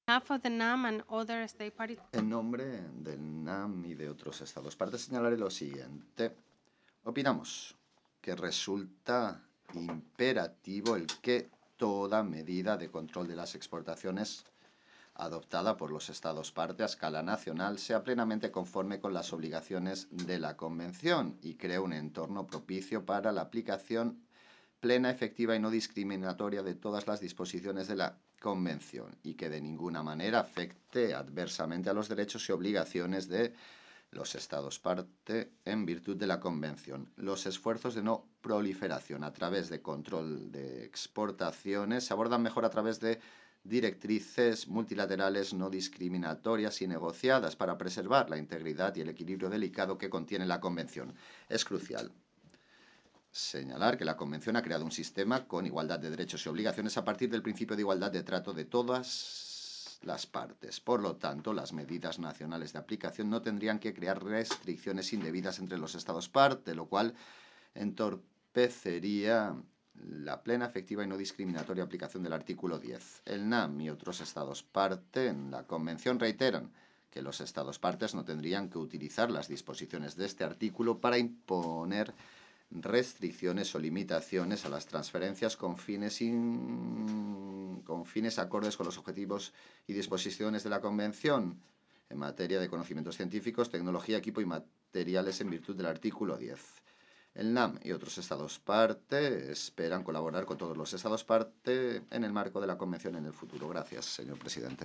behalf of the NAM and other state parties. En nombre del NAM y de otros estados partes señalaré lo siguiente. Opinamos que resulta imperativo el que toda medida de control de las exportaciones adoptada por los estados parte a escala nacional sea plenamente conforme con las obligaciones de la Convención y cree un entorno propicio para la aplicación plena, efectiva y no discriminatoria de todas las disposiciones de la Convención y que de ninguna manera afecte adversamente a los derechos y obligaciones de los estados parte en virtud de la Convención. Los esfuerzos de no proliferación a través de control de exportaciones se abordan mejor a través de directrices multilaterales no discriminatorias y negociadas para preservar la integridad y el equilibrio delicado que contiene la Convención. Es crucial señalar que la Convención ha creado un sistema con igualdad de derechos y obligaciones a partir del principio de igualdad de trato de todas las partes. Por lo tanto, las medidas nacionales de aplicación no tendrían que crear restricciones indebidas entre los estados parte, lo cual entorpecería la plena, efectiva y no discriminatoria aplicación del artículo 10. El NAM y otros estados parte en la Convención reiteran que los estados partes no tendrían que utilizar las disposiciones de este artículo para imponer restricciones o limitaciones a las transferencias con fines acordes con los objetivos y disposiciones de la Convención en materia de conocimientos científicos, tecnología, equipo y materiales en virtud del artículo 10. El NAM y otros estados parte esperan colaborar con todos los estados parte en el marco de la Convención en el futuro. Gracias, señor presidente.